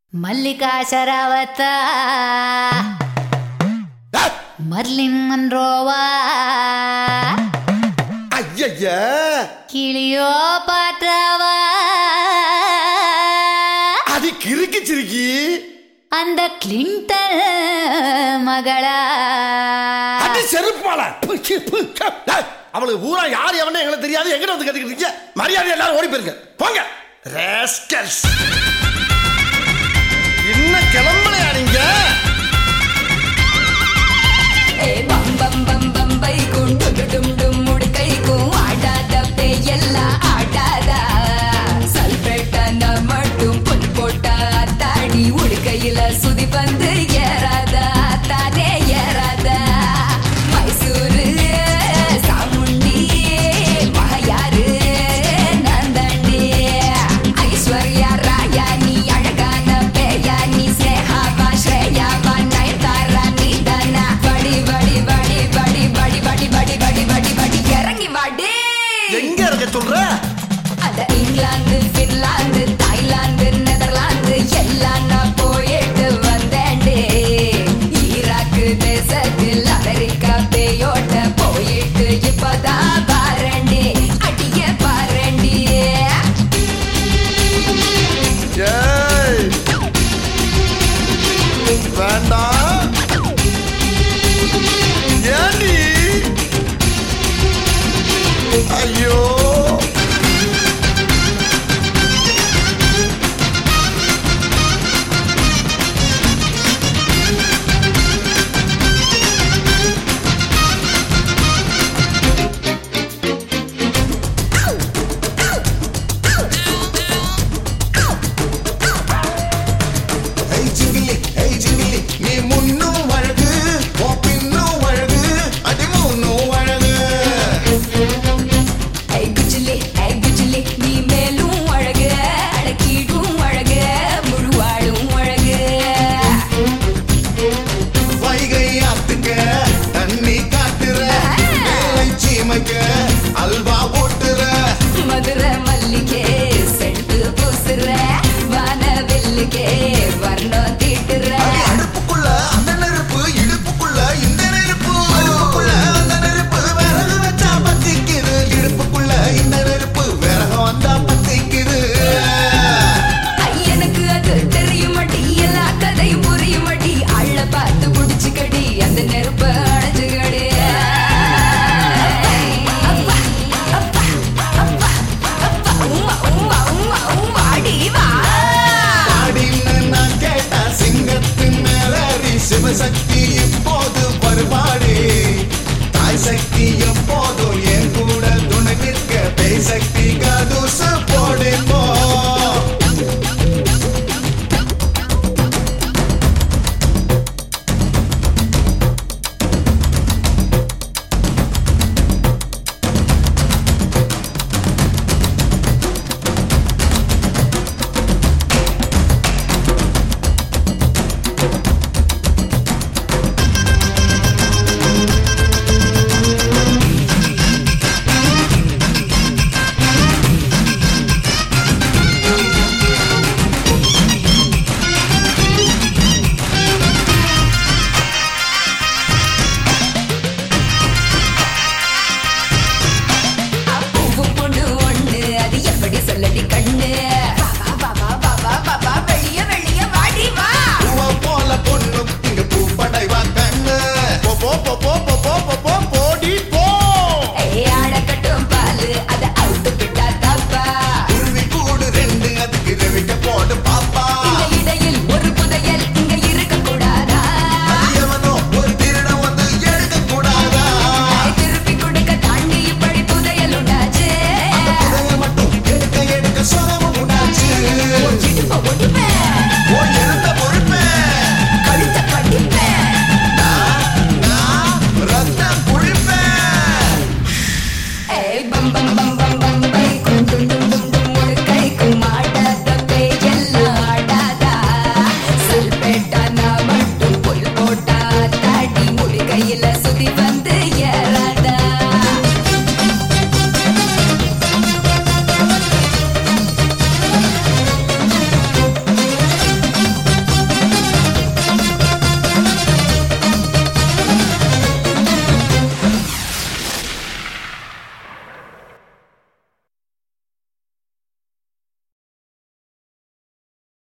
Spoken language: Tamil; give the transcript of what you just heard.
ಮಲ್ಲಿಕಾ ಶರಾವತ ಮರ್ಲಿನ್ ಮನ್ರೋವಾ ஐயா கிளியோ பாட்டாவா அது கிறுக்கி சிறுக்கி அந்த கிளின்டன் மகளா அது செருப்பால அவளுக்கு ஊரா யார் எவனே எங்களுக்கு தெரியாது. எங்கிட்ட வந்து கட்டிக்கிட்டீங்க மரியாதை எல்லாரும் ஓடி போயிருங்க போங்க ராஸ்கல்ஸ். இன்னும் கிளம்பலையா நீங்க? சுதி பந்து ஏறாதா தானே ஏறாதா மைசூரு சாமுண்டி மகையாரு நந்தண்டி ஐஸ்வர்யா ராயா நீ அழகான பேயா நீ ஸ்னேகாவா ஸ்ரேயாவா நயன்தாரா நீ தானா படி படி படி படி படி படி படி படி படி படி இறங்கி வாடி. எங்க இருக்க சொல்ற? அத இங்கிலாந்து பின்லாந்து தாய்லாந்து நெதர்லாந்து எல்லாம் நான் போயிட்டு வந்தேன்டே. ஈராக்கு தேசத்தில் அமெரிக்கா பேயோட்ட போயிட்டு இப்பதான் பாரண்டி அடிய பாரண்டி. வேண்டாம் ஏண்டி? ஐயோ அல்வா போட்டுற மதுரை மல்லிகே செட்டு பூசுற வானவில்லுக்கே வர்ணம் தீட்டுற. அடுப்புக்குள்ள அந்த நெருப்பு இடுப்புக்குள்ள இந்த நெருப்பு அடுப்புக்குள்ள அந்த நெருப்பு விறகு வச்சா பத்திக்குது இடுப்புக்குள்ள இந்த நெருப்பு விறகு வந்தா பத்திக்குது. ஐயனுக்கு அது தெரியுமடி எல்லா கதையும் புரியுமடி அள்ள பார்த்து புடிச்சுக்கடி அந்த நெருப்ப அடைஞ்சுக்கடி. சிவசக்தி இப்போது வருவாடே தாய் சக்தி எப்போ